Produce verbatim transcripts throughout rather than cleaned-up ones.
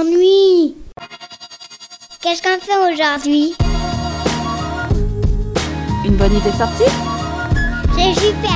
m'ennuie. Qu'est-ce qu'on fait aujourd'hui? Une bonne idée sortie? C'est super.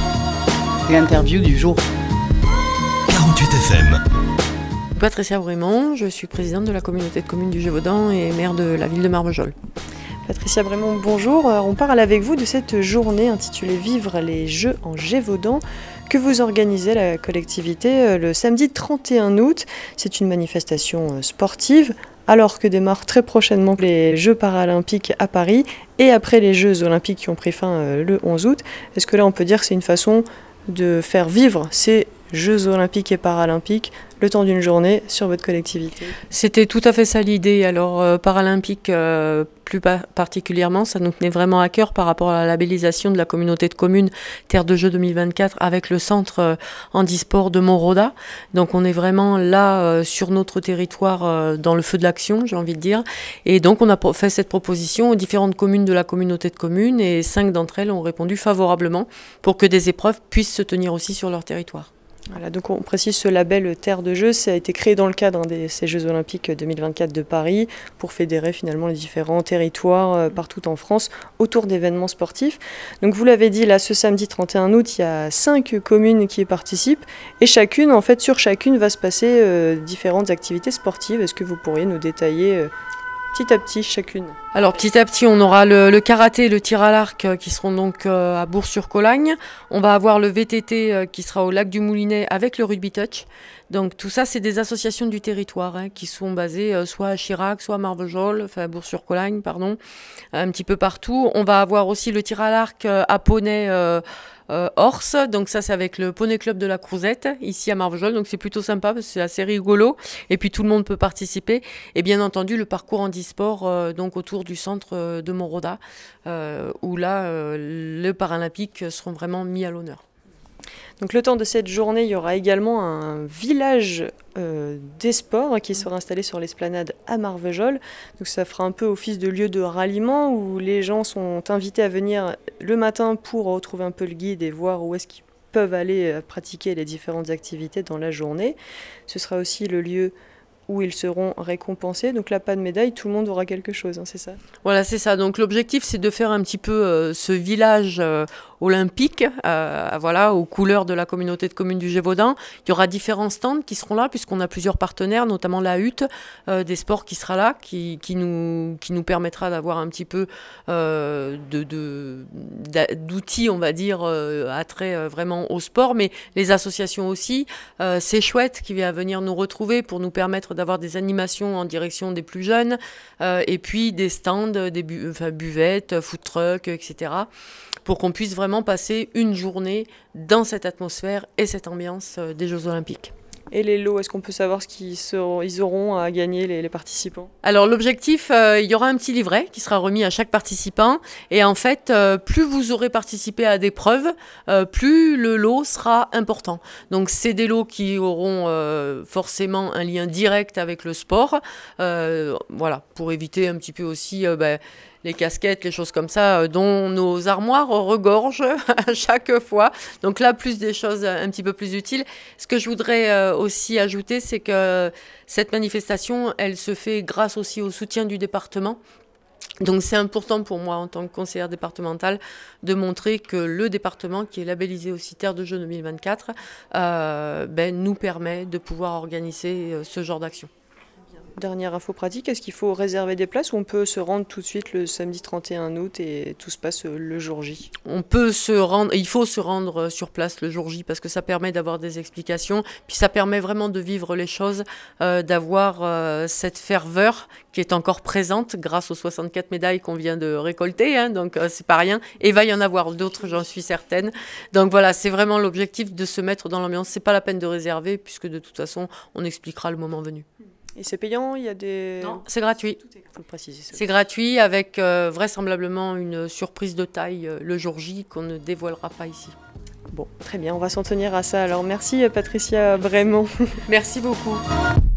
L'interview du jour. quarante-huit F M. Patricia Brémond, je suis présidente de la communauté de communes du Gévaudan et maire de la ville de Marvejols. Patricia Brémond, bonjour. On parle avec vous de cette journée intitulée Vivre les Jeux en Gévaudan que vous organisez la collectivité le samedi trente et un août. C'est une manifestation sportive alors que démarrent très prochainement les Jeux paralympiques à Paris et après les Jeux olympiques qui ont pris fin le onze août. Est-ce que là on peut dire que c'est une façon de faire vivre ces Jeux olympiques et paralympiques le temps d'une journée sur votre collectivité? C'était tout à fait ça l'idée. Alors euh, paralympique euh, plus pa- particulièrement, ça nous tenait vraiment à cœur par rapport à la labellisation de la communauté de communes Terre de Jeux deux mille vingt-quatre avec le centre euh, handisport de Montroda. Donc on est vraiment là euh, sur notre territoire euh, dans le feu de l'action, j'ai envie de dire. Et donc on a pro- fait cette proposition aux différentes communes de la communauté de communes et cinq d'entre elles ont répondu favorablement pour que des épreuves puissent se tenir aussi sur leur territoire. Voilà, donc on précise ce label Terre de Jeux, ça a été créé dans le cadre hein, de ces Jeux Olympiques deux mille vingt-quatre de Paris pour fédérer finalement les différents territoires euh, partout en France autour d'événements sportifs. Donc vous l'avez dit, là ce samedi trente et un août, il y a cinq communes qui y participent et chacune, en fait sur chacune va se passer euh, différentes activités sportives. Est-ce que vous pourriez nous détailler euh, petit à petit chacune? Alors petit à petit, on aura le, le karaté et le tir à l'arc euh, qui seront donc euh, à Bourg-sur-Colagne. On va avoir le V T T euh, qui sera au lac du Moulinet avec le rugby touch. Donc tout ça, c'est des associations du territoire hein, qui sont basées euh, soit à Chirac, soit à Marvejols, enfin Bourg-sur-Colagne, pardon, un petit peu partout. On va avoir aussi le tir à l'arc euh, à Poney euh, euh, Horse. Donc ça, c'est avec le Poney Club de la Crouzette, ici à Marvejols. Donc c'est plutôt sympa parce que c'est assez rigolo. Et puis tout le monde peut participer. Et bien entendu, le parcours handisport euh, donc autour du centre euh, de Montroda, euh, où là, euh, les Paralympiques seront vraiment mis à l'honneur. Donc le temps de cette journée, il y aura également un village euh, des sports qui sera installé sur l'esplanade à Marvejols. Donc ça fera un peu office de lieu de ralliement où les gens sont invités à venir le matin pour retrouver un peu le guide et voir où est-ce qu'ils peuvent aller pratiquer les différentes activités dans la journée. Ce sera aussi le lieu où ils seront récompensés. Donc là, pas de médaille, tout le monde aura quelque chose, hein, c'est ça? Voilà, c'est ça. Donc l'objectif, c'est de faire un petit peu euh, ce village euh, olympique, euh, voilà, aux couleurs de la communauté de communes du Gévaudan. Il y aura différents stands qui seront là, puisqu'on a plusieurs partenaires, notamment la hutte euh, des sports qui sera là, qui, qui, nous, qui nous permettra d'avoir un petit peu euh, de, de, d'outils, on va dire, euh, attrait euh, vraiment au sport, mais les associations aussi. Euh, c'est chouette qui vient venir nous retrouver pour nous permettre d'avoir des animations en direction des plus jeunes, euh, et puis des stands, des bu- enfin, buvettes, food trucks, et cetera, pour qu'on puisse vraiment passer une journée dans cette atmosphère et cette ambiance euh, des Jeux Olympiques. Et les lots, est-ce qu'on peut savoir ce qu'ils seront, ils auront à gagner, les, les participants? Alors l'objectif, euh, il y aura un petit livret qui sera remis à chaque participant. Et en fait, euh, plus vous aurez participé à des preuves, euh, plus le lot sera important. Donc c'est des lots qui auront euh, forcément un lien direct avec le sport. Euh, voilà, pour éviter un petit peu aussi... Euh, bah, les casquettes, les choses comme ça, euh, dont nos armoires regorgent à chaque fois. Donc là, plus des choses un petit peu plus utiles. Ce que je voudrais euh, aussi ajouter, c'est que cette manifestation, elle se fait grâce aussi au soutien du département. Donc c'est important pour moi, en tant que conseillère départementale, de montrer que le département, qui est labellisé aussi Terre de Jeux deux mille vingt-quatre, euh, ben, nous permet de pouvoir organiser euh, ce genre d'action. Dernière info pratique, est-ce qu'il faut réserver des places ou on peut se rendre tout de suite le samedi trente et un août et tout se passe le jour J? On peut se rendre, il faut se rendre sur place le jour J parce que ça permet d'avoir des explications, puis ça permet vraiment de vivre les choses, euh, d'avoir euh, cette ferveur qui est encore présente grâce aux soixante-quatre médailles qu'on vient de récolter, hein, donc euh, c'est pas rien. Et il va y en avoir d'autres, j'en suis certaine. Donc voilà, c'est vraiment l'objectif de se mettre dans l'ambiance. C'est pas la peine de réserver puisque de toute façon, on expliquera le moment venu. Et c'est payant, il y a des... Non, c'est gratuit. Tout est... Faut le préciser, c'est gratuit avec euh, vraisemblablement une surprise de taille euh, le jour J qu'on ne dévoilera pas ici. Bon, très bien, on va s'en tenir à ça. Alors merci Patricia Brémond. Merci beaucoup.